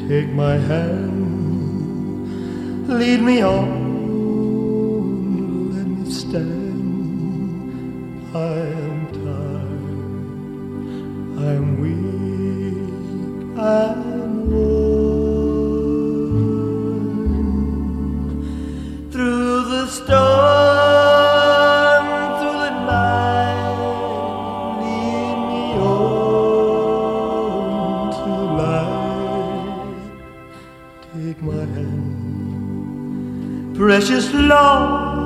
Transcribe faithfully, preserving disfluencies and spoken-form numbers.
Take my hand, lead me on, let me stand. I am tired, I am weak, I am worn. Through the storm, through the night, lead me on to light. Take my hand, precious Lord,